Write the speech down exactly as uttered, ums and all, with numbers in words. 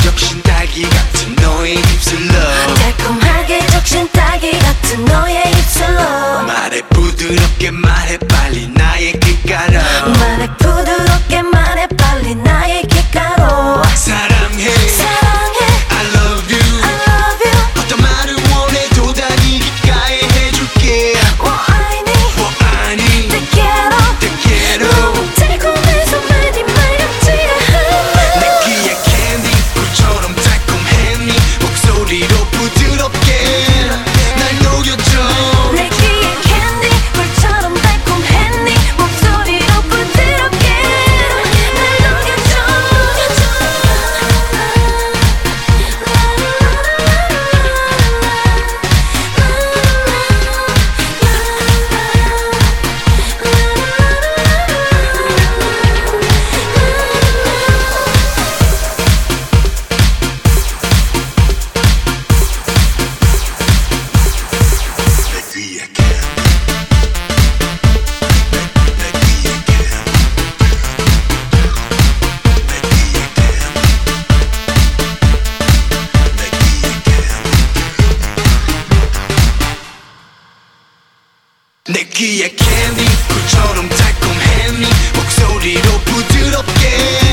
적신 딸기 같은 너의 입술로 달콤하게 적신 딸기 같은 너의 입술로 말해 부드럽게 말해 빨리 나의 귓가로 말해 부드럽게 말해 빨리 나의 귓가로 사랑해 사랑해 I love you I love you 어떤 말을 원해도 다 네 귓가에 해줄게 我爱你我爱你 Te quiero Te quiero 너무 달콤해서 말이 말렵지가 않아 내 귀에 캔디 꿀처럼 달콤해 네 목소리로 부드럽게 날 녹여줘 내 귀에 캔디 꿀처럼 달콤해 네 목소리로 부드럽게 날 녹여줘 내 귀에 캔디 꿀처럼 달콤해 네 목소리로 부드럽게